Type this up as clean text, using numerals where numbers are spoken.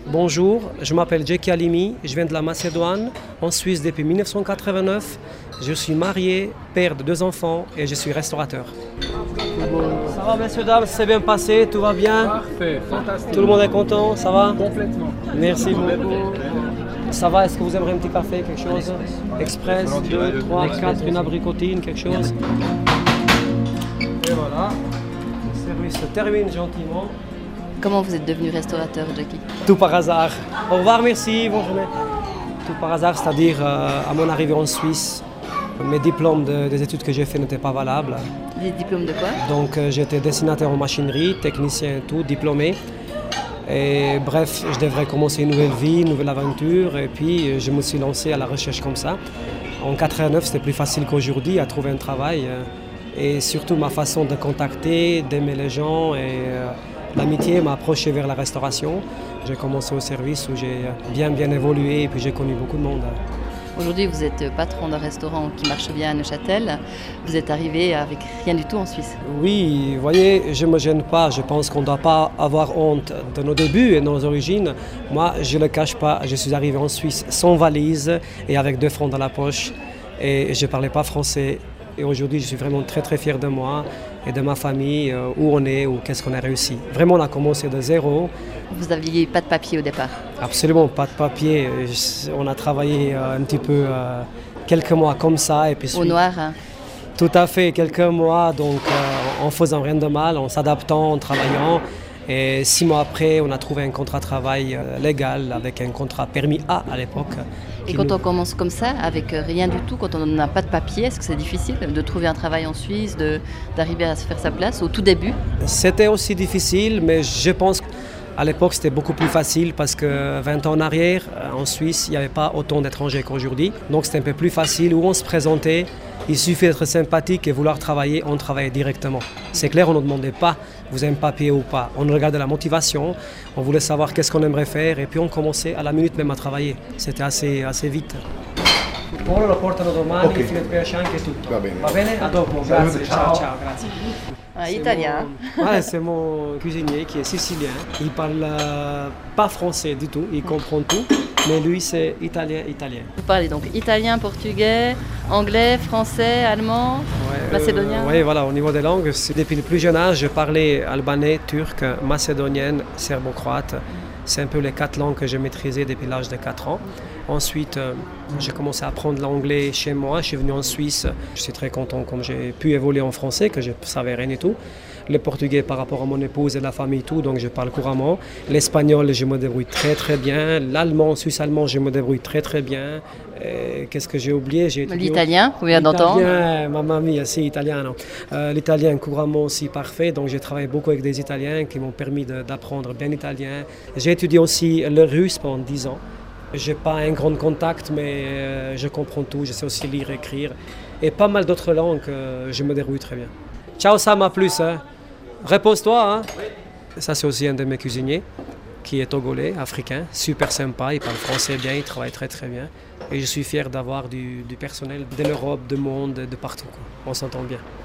Bonjour, je m'appelle Djeki Halimi, je viens de la Macédoine, en Suisse depuis 1989. Je suis marié, père de 2 enfants et je suis restaurateur. Ça va messieurs, dames, c'est bien passé, tout va bien? Parfait, fantastique. Tout le monde est content, ça va? Complètement. Merci beaucoup. Ça va, est-ce que vous aimeriez un petit café, quelque chose? Express, 2, 3, 4, une abricotine, quelque chose? Et voilà, le service se termine gentiment. Comment vous êtes devenu restaurateur, Djeki? Tout par hasard. Au revoir, merci, bonne journée. Tout par hasard, c'est-à-dire à mon arrivée en Suisse, mes diplômes des études que j'ai fait n'étaient pas valables. Des diplômes de quoi? Donc j'étais dessinateur en machinerie, technicien et tout, diplômé. Et bref, je devrais commencer une nouvelle vie, une nouvelle aventure. Et puis je me suis lancé à la recherche comme ça. En 89, c'était plus facile qu'aujourd'hui à trouver un travail. Et surtout ma façon de contacter, d'aimer les gens. Et l'amitié m'a approché vers la restauration. J'ai commencé au service où j'ai bien évolué et puis j'ai connu beaucoup de monde. Aujourd'hui, vous êtes patron d'un restaurant qui marche bien à Neuchâtel. Vous êtes arrivé avec rien du tout en Suisse. Oui, vous voyez, je ne me gêne pas. Je pense qu'on ne doit pas avoir honte de nos débuts et de nos origines. Moi, je ne le cache pas. Je suis arrivé en Suisse sans valise et avec 2 francs dans la poche. Et je ne parlais pas français. Et aujourd'hui, je suis vraiment très fier de moi et de ma famille, où on est, ou qu'est-ce qu'on a réussi. Vraiment, on a commencé de zéro. Vous n'aviez pas de papier au départ? Absolument pas de papier. On a travaillé un petit peu quelques mois comme ça. Et puis Au noir, hein? Tout à fait, quelques mois, donc en faisant rien de mal, en s'adaptant, en travaillant. Et 6 mois après, on a trouvé un contrat de travail légal avec un contrat permis A à l'époque. Et quand on commence comme ça, avec rien du tout, quand on n'a pas de papier, est-ce que c'est difficile de trouver un travail en Suisse, d'arriver à se faire sa place au tout début? C'était aussi difficile, mais je pense qu'à l'époque c'était beaucoup plus facile parce que 20 ans en arrière, en Suisse, il n'y avait pas autant d'étrangers qu'aujourd'hui. Donc c'était un peu plus facile, où on se présentait. Il suffit d'être sympathique et vouloir travailler, on travaillait directement. C'est clair, on ne demandait pas, vous avez un papier ou pas. On regardait la motivation, on voulait savoir qu'est-ce qu'on aimerait faire et puis on commençait à la minute même à travailler. C'était assez vite. Ora lo portano domani, Ok. fino a piace anche tutto. Va bene. Va bene? A dopo, grazie. Ciao, ciao, grazie. Ah, italien. C'est mon cuisinier qui est sicilien. Il parle pas français du tout, il comprend tout, mais lui c'est italien. Vous parlez donc italien, portugais, anglais, français, allemand, macédonien? Oui, voilà, au niveau des langues, depuis le plus jeune âge, je parlais albanais, turc, macédonienne, serbo-croate. C'est un peu les 4 langues que j'ai maîtrisées depuis l'âge de 4 ans. Ensuite, j'ai commencé à apprendre l'anglais chez moi. Je suis venu en Suisse. Je suis très content comme j'ai pu évoluer en français, que je ne savais rien du tout. Le portugais par rapport à mon épouse et la famille, tout, donc je parle couramment. L'espagnol, je me débrouille très bien. L'allemand, suisse-allemand, je me débrouille très bien. Qu'est-ce que j'ai oublié? L'italien, vous venez d'entendre. Mamma mia, si, italiano. L'italien couramment aussi parfait, donc j'ai travaillé beaucoup avec des Italiens qui m'ont permis d'apprendre bien l'italien. J'ai étudié aussi le russe pendant 10 ans. Je n'ai pas un grand contact, mais je comprends tout, je sais aussi lire et écrire. Et pas mal d'autres langues, je me débrouille très bien. Ciao Sam, à plus. Hein. Repose-toi. Hein. Oui. Ça, c'est aussi un de mes cuisiniers, qui est togolais, africain, super sympa, il parle français bien, il travaille très bien. Et je suis fier d'avoir du personnel de l'Europe, du monde, de partout. Quoi. On s'entend bien.